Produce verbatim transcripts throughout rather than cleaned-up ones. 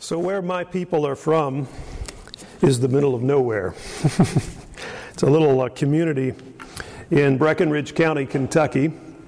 So where my people are from is the middle of nowhere. It's a little uh, community in Breckenridge County, Kentucky.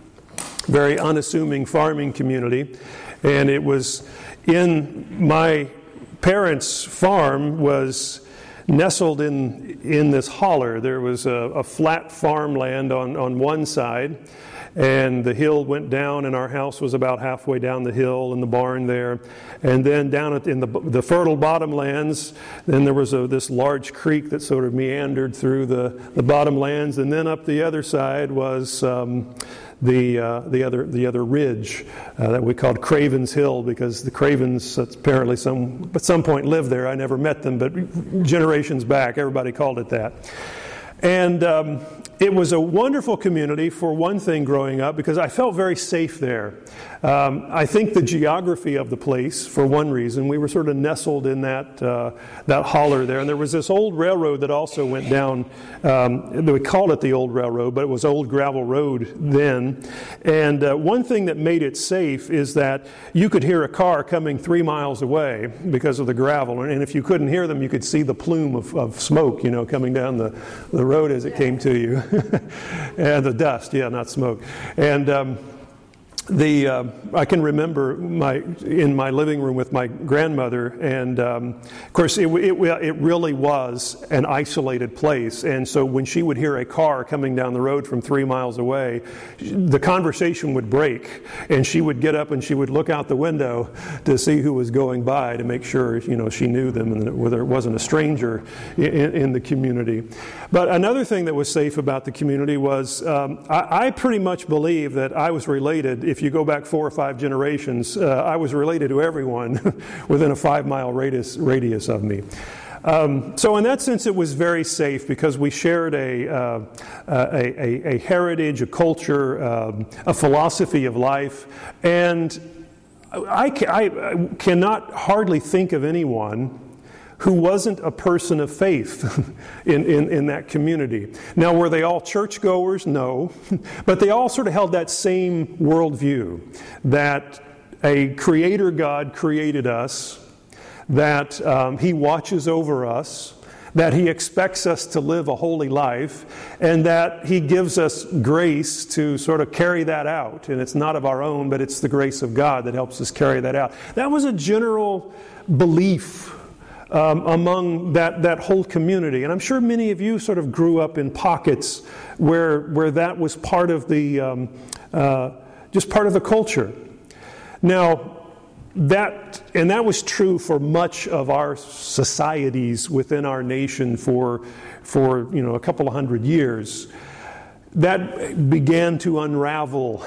Very unassuming farming community. And it was in my parents' farm was nestled in in this holler. There was a, a flat farmland on, on one side, and the hill went down, and our house was about halfway down the hill, and the barn there. And then down at, in the the fertile bottomlands, then there was a, this large creek that sort of meandered through the, the bottomlands, and then up the other side was um, the uh, the other the other ridge uh, that we called Cravens Hill, because the Cravens apparently some at some point lived there. I never met them, but generations back, everybody called it that. And um, it was a wonderful community, for one thing, growing up, because I felt very safe there. Um, I think the geography of the place, for one reason, we were sort of nestled in that uh, that holler there. And there was this old railroad that also went down. Um, we called it the old railroad, but it was old gravel road then. And uh, one thing that made it safe is that you could hear a car coming three miles away because of the gravel. And if you couldn't hear them, you could see the plume of, of smoke, you know, coming down the, the road as it came to you. And the dust, yeah, not smoke. And um, the uh, I can remember my in my living room with my grandmother, and um, of course it, it it really was an isolated place. And so when she would hear a car coming down the road from three miles away, the conversation would break, and she would get up and she would look out the window to see who was going by, to make sure, you know, she knew them and that whether it wasn't a stranger in, in the community. But another thing that was safe about the community was um, I, I pretty much believe that I was related. If you go back four or five generations, uh, I was related to everyone within a five-mile radius radius of me. Um, so in that sense, it was very safe because we shared a uh, a, a, a heritage, a culture, um, a philosophy of life, and I, I cannot hardly think of anyone who wasn't a person of faith in, in, in that community. Now, were they all churchgoers? No. But they all sort of held that same worldview, that a creator God created us, that um, He watches over us, that He expects us to live a holy life, and that He gives us grace to sort of carry that out. And it's not of our own, but it's the grace of God that helps us carry that out. That was a general belief Um, among that, that whole community. And I'm sure many of you sort of grew up in pockets where where that was part of the, um, uh, just part of the culture. Now, that, and that was true for much of our societies within our nation for, for you know, a couple of hundred years. That began to unravel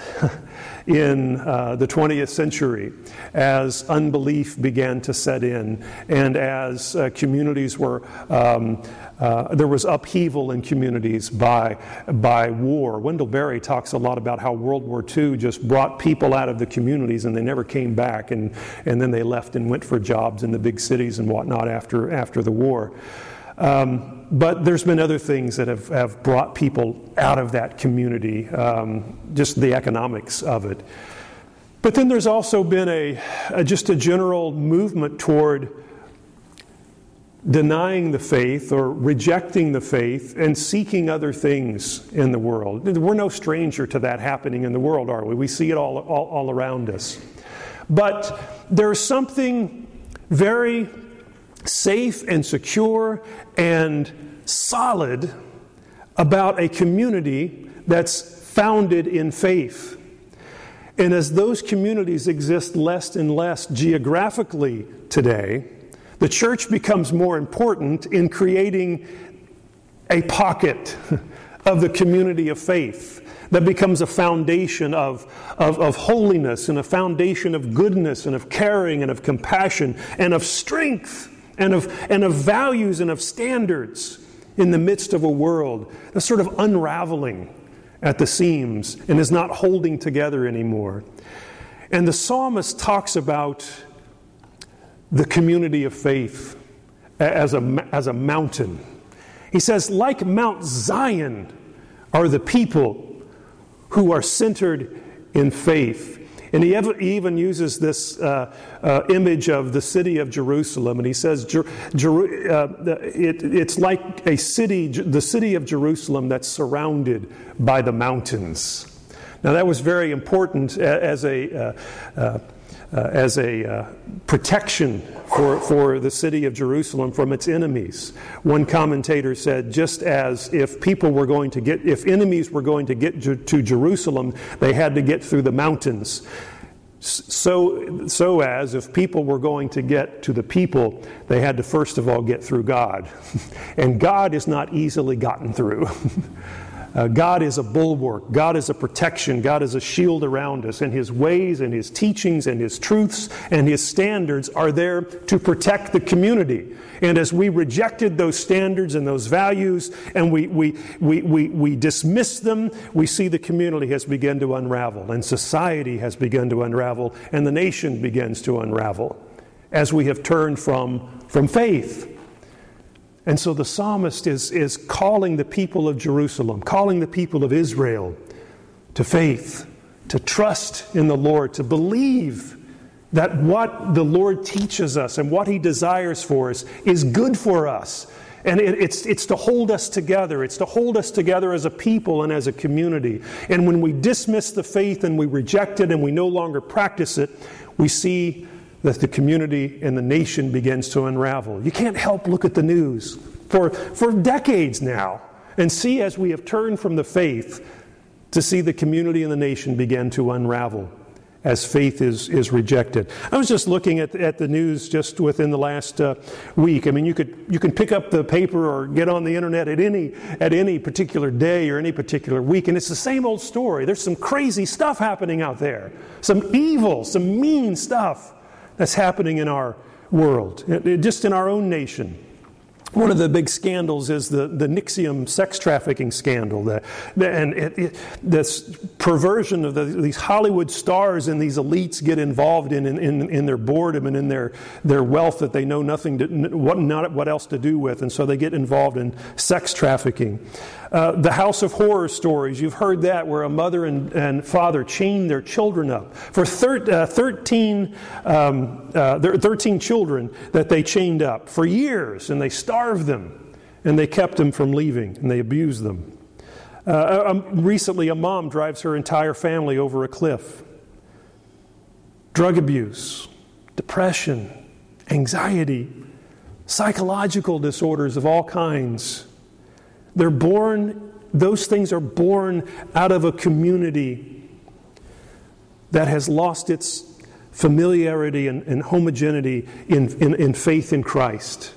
in uh, the twentieth century as unbelief began to set in, and as uh, communities were, um, uh, there was upheaval in communities by by war. Wendell Berry talks a lot about how World War Two just brought people out of the communities and they never came back, and, and then they left and went for jobs in the big cities and whatnot after after the war. Um, But there's been other things that have, have brought people out of that community, um, just the economics of it. But then there's also been a, a just a general movement toward denying the faith or rejecting the faith and seeking other things in the world. We're no stranger to that happening in the world, are we? We see it all, all, all around us. But there's something very safe and secure and solid about a community that's founded in faith. And as those communities exist less and less geographically today, the church becomes more important in creating a pocket of the community of faith that becomes a foundation of, of, of holiness, and a foundation of goodness and of caring and of compassion and of strength and of and of values and of standards in the midst of a world that's sort of unraveling at the seams and is not holding together anymore. And the psalmist talks about the community of faith as a, as a mountain. He says, like Mount Zion are the people who are centered in faith. And he even uses this uh, uh, image of the city of Jerusalem. And he says Jer- Jer- uh, it, it's like a city, the city of Jerusalem that's surrounded by the mountains. Now that was very important as a uh, uh, uh, as a uh, protection for, for the city of Jerusalem from its enemies. One commentator said, just as if people were going to get, if enemies were going to get to Jerusalem, they had to get through the mountains. So, so as if people were going to get to the people, they had to first of all get through God. And God is not easily gotten through. Uh, God is a bulwark. God is a protection. God is a shield around us. And His ways and His teachings and His truths and His standards are there to protect the community. And as we rejected those standards and those values and we, we, we, we, we dismissed them, we see the community has begun to unravel. And society has begun to unravel. And the nation begins to unravel as we have turned from, from faith. And so the psalmist is, is calling the people of Jerusalem, calling the people of Israel to faith, to trust in the Lord, to believe that what the Lord teaches us and what He desires for us is good for us. And it, it's, it's to hold us together. It's to hold us together as a people and as a community. And when we dismiss the faith and we reject it and we no longer practice it, we see that the community and the nation begins to unravel. You can't help look at the news for, for decades now and see, as we have turned from the faith, to see the community and the nation begin to unravel as faith is, is rejected. I was just looking at, at the news just within the last uh, week. I mean, you could you can pick up the paper or get on the internet at any at any particular day or any particular week, and it's the same old story. There's some crazy stuff happening out there, some evil, some mean stuff that's happening in our world, just in our own nation. One of the big scandals is the, the Nixium sex trafficking scandal. The, the, and it, it, this perversion of the, these Hollywood stars and these elites get involved in, in, in their boredom and in their, their wealth that they know nothing to, what, not what else to do with. And so they get involved in sex trafficking. Uh, the House of Horror stories, you've heard that, where a mother and, and father chained their children up. For thir- uh, thirteen, um, uh, there are thirteen children that they chained up for years, and they starved them, and they kept them from leaving, and they abused them. Uh, um, recently, a mom drives her entire family over a cliff. Drug abuse, depression, anxiety, psychological disorders of all kinds. They're born, those things are born out of a community that has lost its familiarity and, and homogeneity in, in, in faith in Christ.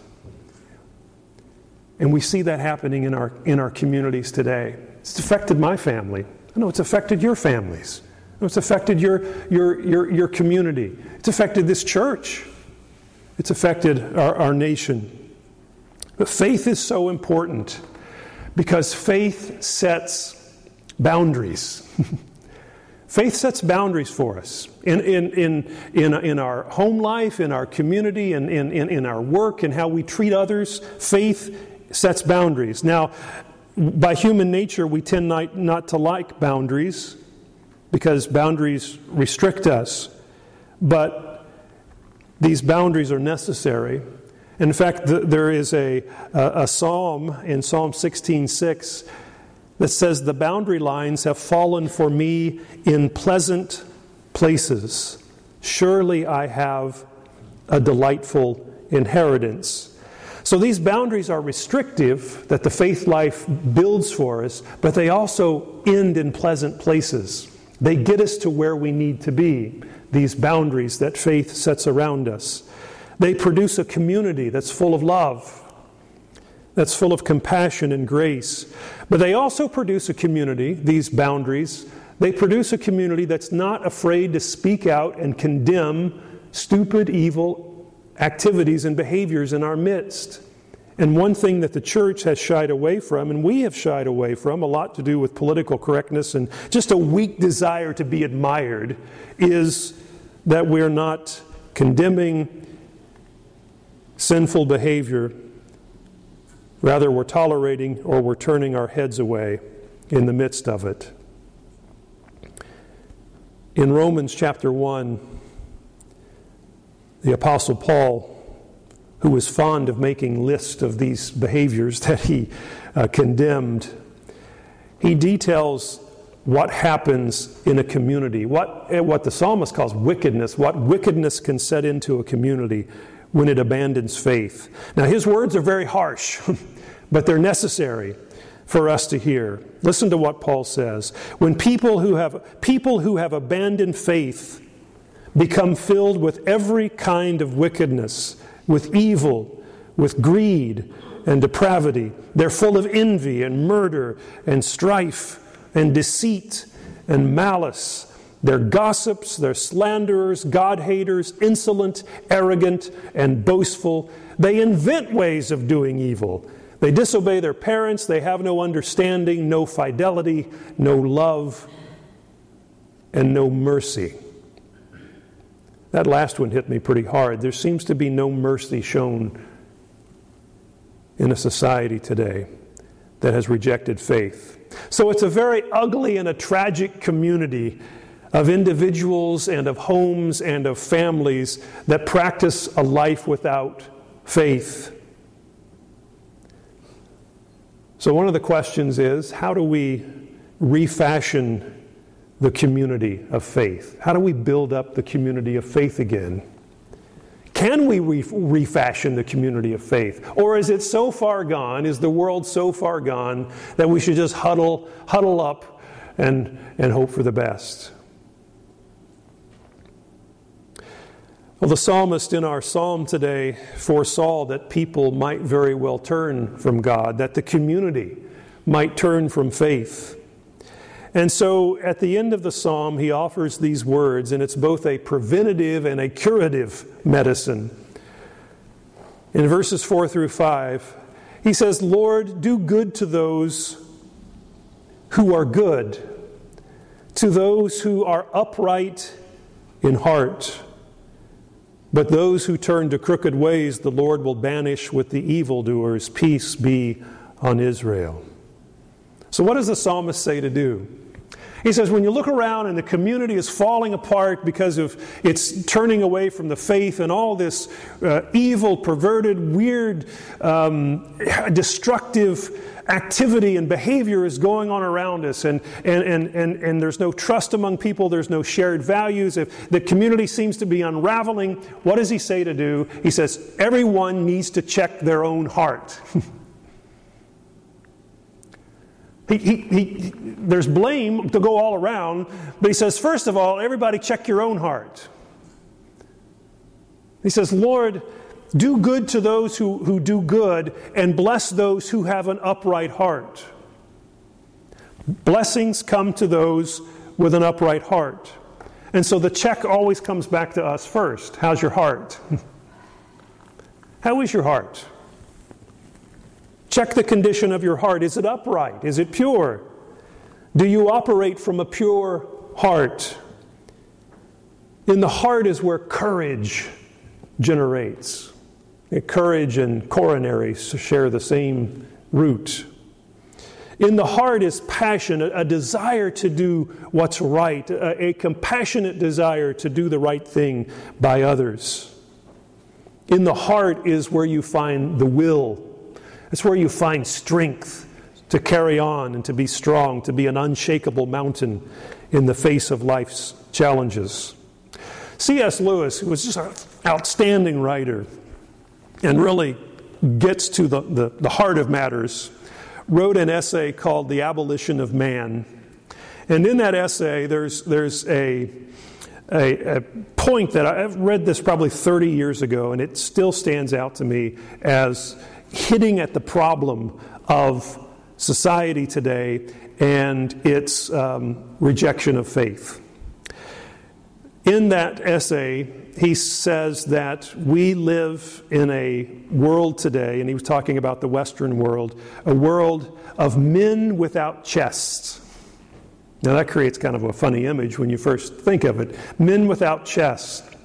And we see that happening in our, in our communities today. It's affected my family. I know it's affected your families. I know it's affected your, your, your, your community. It's affected this church. It's affected our, our nation. But faith is so important, because faith sets boundaries. Faith sets boundaries for us in, in, in, in, in our home life, in our community, in, in, in our work, and how we treat others. Faith sets boundaries. Now, by human nature, we tend not, not to like boundaries because boundaries restrict us. But these boundaries are necessary. In fact, the, there is a, a, a psalm in Psalm sixteen six that says, "The boundary lines have fallen for me in pleasant places. Surely I have a delightful inheritance." So these boundaries are restrictive that the faith life builds for us, but they also end in pleasant places. They get us to where we need to be, these boundaries that faith sets around us. They produce a community that's full of love, that's full of compassion and grace. But they also produce a community, these boundaries, they produce a community that's not afraid to speak out and condemn stupid, evil activities and behaviors in our midst. And one thing that the church has shied away from, and we have shied away from, a lot to do with political correctness and just a weak desire to be admired, is that we're not condemning sinful behavior. Rather, we're tolerating or we're turning our heads away in the midst of it. In Romans chapter one, the Apostle Paul, who was fond of making lists of these behaviors that he uh, condemned, he details what happens in a community, what, what the psalmist calls wickedness, what wickedness can set into a community when it abandons faith. Now, his words are very harsh, but they're necessary for us to hear. Listen to what Paul says. When people who have people who have abandoned faith become filled with every kind of wickedness, with evil, with greed and depravity. They're full of envy and murder and strife and deceit and malice. They're gossips, they're slanderers, God-haters, insolent, arrogant, and boastful. They invent ways of doing evil. They disobey their parents. They have no understanding, no fidelity, no love, and no mercy. That last one hit me pretty hard. There seems to be no mercy shown in a society today that has rejected faith. So it's a very ugly and a tragic community of individuals and of homes and of families that practice a life without faith. So one of the questions is, how do we refashion the community of faith? How do we build up the community of faith again? Can we re- refashion the community of faith? Or is it so far gone, is the world so far gone, that we should just huddle, huddle up and, and hope for the best? Well, the psalmist in our psalm today foresaw that people might very well turn from God, that the community might turn from faith. And so at the end of the psalm, he offers these words, and it's both a preventative and a curative medicine. In verses four through five, he says, Lord, do good to those who are good, to those who are upright in heart. But those who turn to crooked ways, the Lord will banish with the evildoers. Peace be on Israel. So what does the psalmist say to do? He says, when you look around and the community is falling apart because of its turning away from the faith and all this uh, evil, perverted, weird, um, destructive activity and behavior is going on around us, and, and, and, and, and there's no trust among people, there's no shared values, if the community seems to be unraveling, what does he say to do? He says, everyone needs to check their own heart. He, he, he, there's blame to go all around, but he says, first of all, everybody check your own heart. He says, Lord, do good to those who, who do good, and bless those who have an upright heart. Blessings come to those with an upright heart. And so the check always comes back to us first. How's your heart? How is your heart? Check the condition of your heart. Is it upright? Is it pure? Do you operate from a pure heart? In the heart is where courage generates. Courage and coronaries share the same root. In the heart is passion, a, a desire to do what's right, a, a compassionate desire to do the right thing by others. In the heart is where you find the will. It's where you find strength to carry on and to be strong, to be an unshakable mountain in the face of life's challenges. C S Lewis, who was just an outstanding writer and really gets to the, the, the heart of matters, wrote an essay called The Abolition of Man. And in that essay, there's, there's a, a, a point that I've read this probably thirty years ago, and it still stands out to me as hitting at the problem of society today and its um, rejection of faith. In that essay, he says that we live in a world today, and he was talking about the Western world, a world of men without chests. Now that creates kind of a funny image when you first think of it. Men without chests.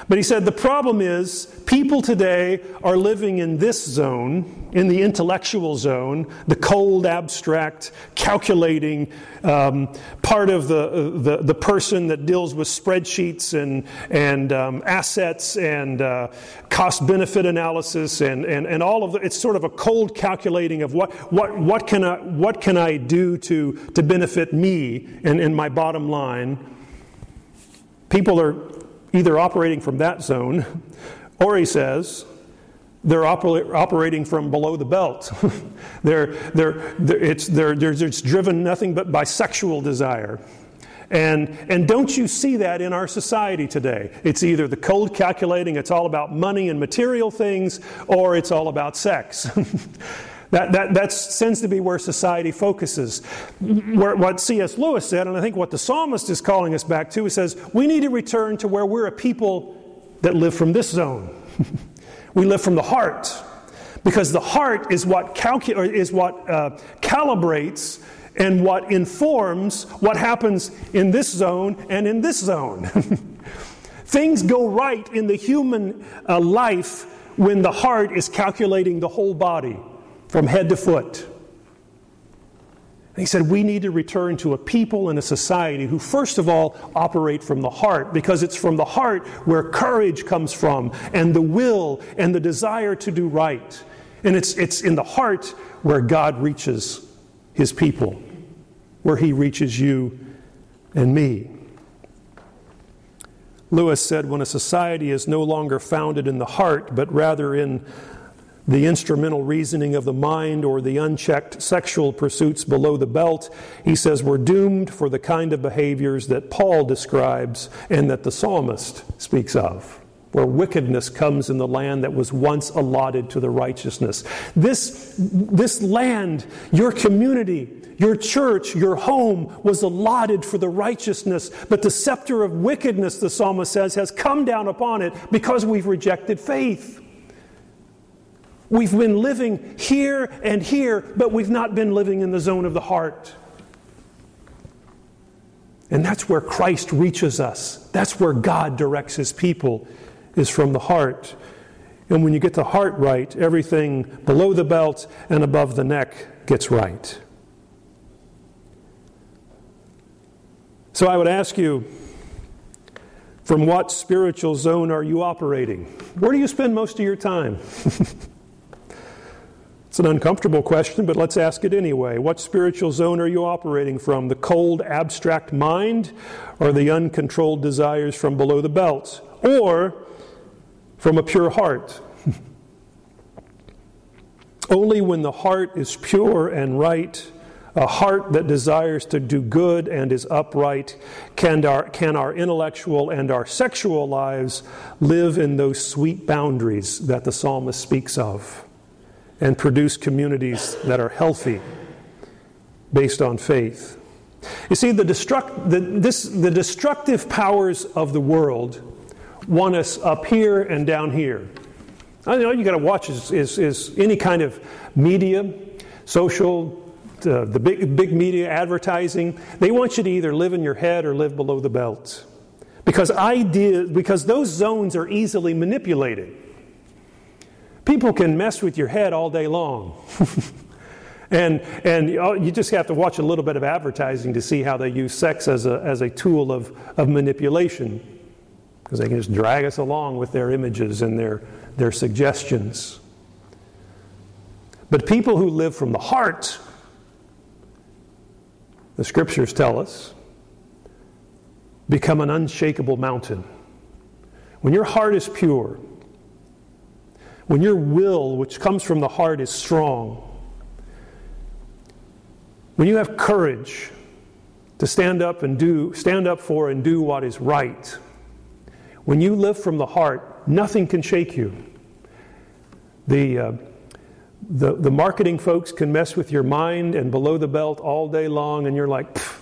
But he said the problem is people today are living in this zone, in the intellectual zone, the cold, abstract, calculating um, part of the, the the person that deals with spreadsheets and and um, assets and uh, cost-benefit analysis and, and, and all of the, it's sort of a cold calculating of what what what can I what can I do to to benefit me and, and my bottom line. People are either operating from that zone, or he says, they're oper- operating from below the belt. they're, they're, they're, it's, they're, they're, it's driven nothing but by sexual desire. And, and don't you see that in our society today? It's either the cold calculating, it's all about money and material things, or it's all about sex. That, that that tends to be where society focuses. Where, what C S Lewis said, and I think what the psalmist is calling us back to, he says, we need to return to where we're a people that live from this zone. We live from the heart. Because the heart is what, calcu- or is what uh, calibrates and what informs what happens in this zone and in this zone. Things go right in the human uh, life when the heart is calculating the whole body, from head to foot. And he said we need to return to a people and a society who first of all operate from the heart, because it's from the heart where courage comes from, and the will and the desire to do right. And it's, it's in the heart where God reaches His people, where He reaches you and me. Lewis said when a society is no longer founded in the heart, but rather in the instrumental reasoning of the mind or the unchecked sexual pursuits below the belt, he says we're doomed for the kind of behaviors that Paul describes and that the psalmist speaks of, where wickedness comes in the land that was once allotted to the righteousness. This, this land, your community, your church, your home was allotted for the righteousness, but the scepter of wickedness, the psalmist says, has come down upon it because we've rejected faith. We've been living here and here, but we've not been living in the zone of the heart. And that's where Christ reaches us. That's where God directs His people, is from the heart. And when you get the heart right, everything below the belt and above the neck gets right. So I would ask you, from what spiritual zone are you operating? Where do you spend most of your time? It's an uncomfortable question, but let's ask it anyway. What spiritual zone are you operating from? The cold, abstract mind, or the uncontrolled desires from below the belt? Or from a pure heart? Only when the heart is pure and right, a heart that desires to do good and is upright, can our, can our intellectual and our sexual lives live in those sweet boundaries that the psalmist speaks of, and produce communities that are healthy based on faith. You see, the, destruct, the, this, the destructive powers of the world want us up here and down here. I know you got to watch is, is, is any kind of media, social, uh, the big big media, advertising. They want you to either live in your head or live below the belt, because ideas, because those zones are easily manipulated. People can mess with your head all day long. and and you just have to watch a little bit of advertising to see how they use sex as a as a tool of, of manipulation. Because they can just drag us along with their images and their, their suggestions. But people who live from the heart, the Scriptures tell us, become an unshakable mountain. When your heart is pure, when your will, which comes from the heart, is strong, when you have courage to stand up and do, stand up for and do what is right, when you live from the heart, nothing can shake you. The, uh, the, the marketing folks can mess with your mind and below the belt all day long, and you're like, pfft.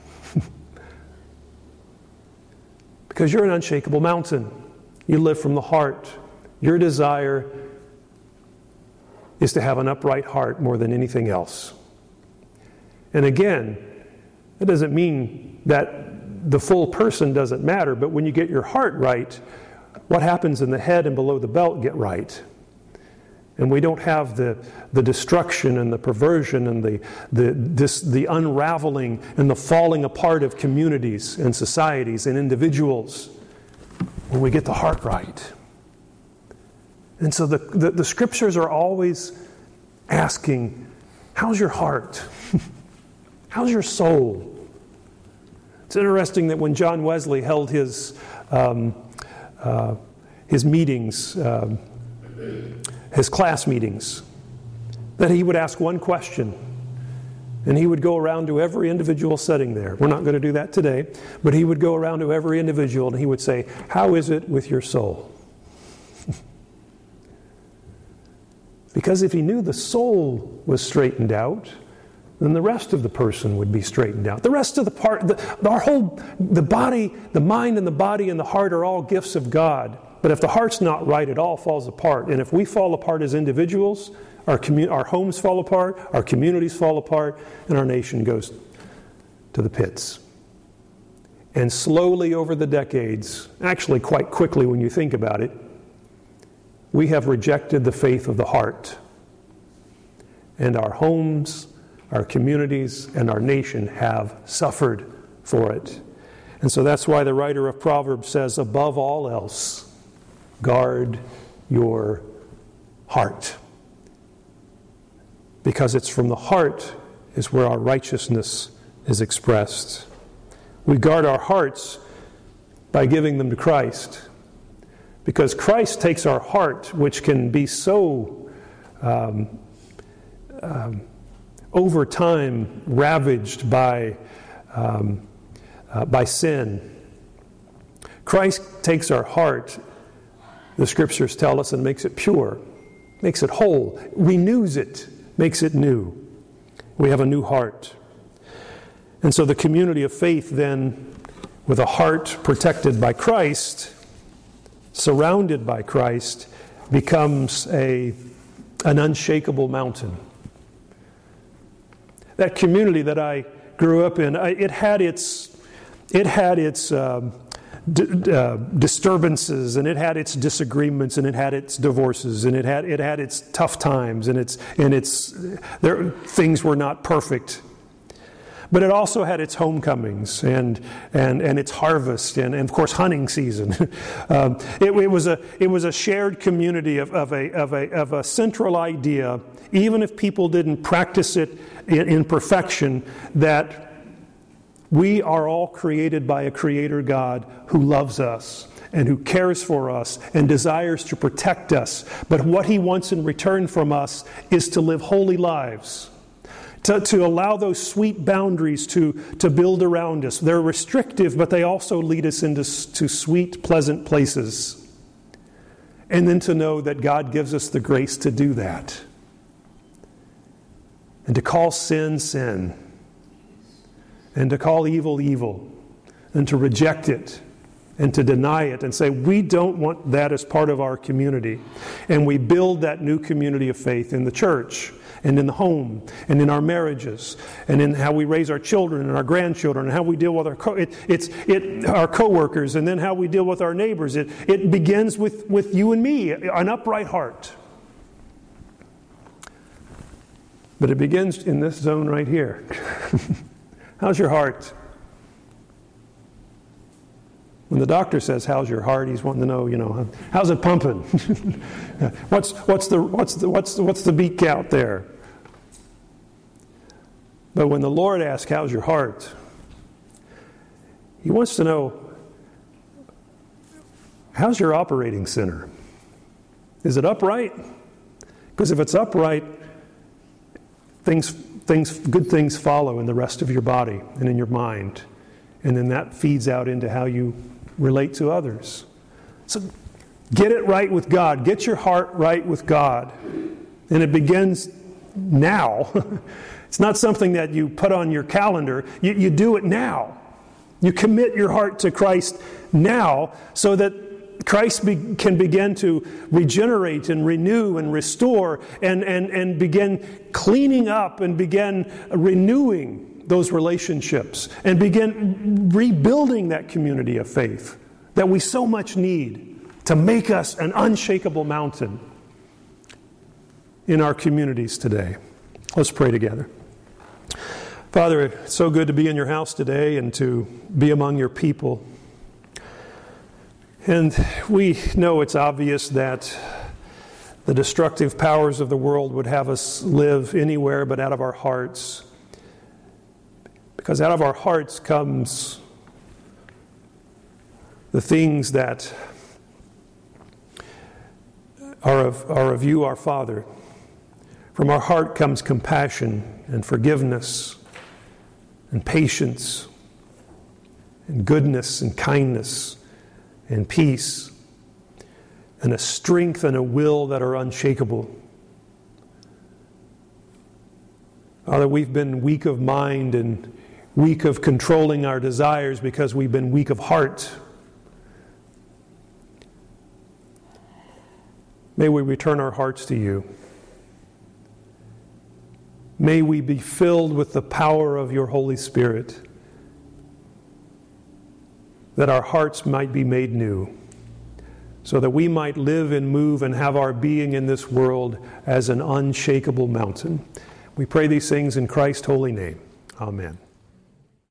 Because you're an unshakable mountain. You live from the heart. Your desire is to have an upright heart more than anything else. And again, it doesn't mean that the full person doesn't matter, but when you get your heart right, what happens in the head and below the belt get right. And we don't have the, the destruction and the perversion and the, the, this, the unraveling and the falling apart of communities and societies and individuals when we get the heart right. And so the, the, the scriptures are always asking, how's your heart? How's your soul? It's interesting that when John Wesley held his, um, uh, his meetings, um, his class meetings, that he would ask one question, and he would go around to every individual sitting there. We're not going to do that today, but he would go around to every individual and he would say, how is it with your soul? Because if he knew the soul was straightened out, then the rest of the person would be straightened out. The rest of the part, the, our whole, the body, the mind and the body and the heart are all gifts of God. But if the heart's not right, it all falls apart. And if we fall apart as individuals, our commu- our homes fall apart, our communities fall apart, and our nation goes to the pits. And slowly over the decades, actually quite quickly when you think about it, we have rejected the faith of the heart. And our homes, our communities, and our nation have suffered for it. And so that's why the writer of Proverbs says, above all else, guard your heart. Because it's from the heart is where our righteousness is expressed. We guard our hearts by giving them to Christ. Because Christ takes our heart, which can be so um, um, over time ravaged by, um, uh, by sin. Christ takes our heart, the scriptures tell us, and makes it pure, makes it whole, renews it, makes it new. We have a new heart. And so the community of faith then, with a heart protected by Christ, surrounded by Christ, becomes a, an unshakable mountain. That community that I grew up in, it had its, it had its um, d- uh, disturbances, and it had its disagreements, and it had its divorces, and it had it had its tough times, and its and its there things were not perfect. But it also had its homecomings and and, and its harvest and, and of course hunting season. um, it, it was a it was a shared community of, of a of a of a central idea, even if people didn't practice it in, in perfection, that we are all created by a Creator God who loves us and who cares for us and desires to protect us. But what He wants in return from us is to live holy lives. To, to allow those sweet boundaries to, to build around us. They're restrictive, but they also lead us into to sweet, pleasant places. And then to know that God gives us the grace to do that. And to call sin, sin. And to call evil, evil. And to reject it. And to deny it and say, we don't want that as part of our community. And we build that new community of faith in the church. And in the home, and in our marriages, and in how we raise our children and our grandchildren, and how we deal with our co- it, it's it our coworkers, and then how we deal with our neighbors. It it begins with, with you and me, an upright heart. But it begins in this zone right here. How's your heart? When the doctor says, "How's your heart?" he's wanting to know, you know, how's it pumping? what's what's the what's the what's the, what's the beat count there? But when the Lord asks, "How's your heart?" He wants to know, how's your operating center? Is it upright? Because if it's upright, things things good things follow in the rest of your body and in your mind, and then that feeds out into how you relate to others. So get it right with God. Get your heart right with God. And it begins now. It's not something that you put on your calendar. You, you do it now. You commit your heart to Christ now so that Christ be, can begin to regenerate and renew and restore and, and, and begin cleaning up and begin renewing those relationships and begin rebuilding that community of faith that we so much need to make us an unshakable mountain in our communities today. Let's pray together. Father, it's so good to be in your house today and to be among your people. And we know it's obvious that the destructive powers of the world would have us live anywhere but out of our hearts. Because out of our hearts comes the things that are of, are of you, our Father. From our heart comes compassion and forgiveness and patience and goodness and kindness and peace and a strength and a will that are unshakable. Father, we've been weak of mind and weak of controlling our desires because we've been weak of heart. May we return our hearts to you. May we be filled with the power of your Holy Spirit, that our hearts might be made new, so that we might live and move and have our being in this world as an unshakable mountain. We pray these things in Christ's holy name. Amen.